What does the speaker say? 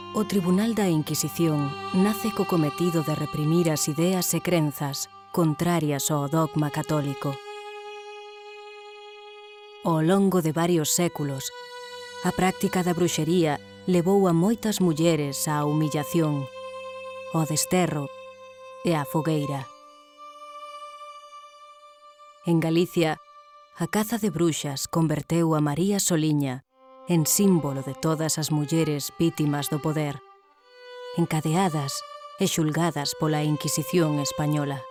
O Tribunal da Inquisición nace co cometido de reprimir as ideas e crenzas contrarias ao dogma católico. Ao longo de varios séculos, a práctica da bruxería levou a moitas mulleres á humillación, ao desterro e á fogueira. En Galicia, a caza de bruxas converteu a María Soliña en símbolo de todas as mulleres vítimas do poder, encadeadas e xulgadas pola Inquisición española.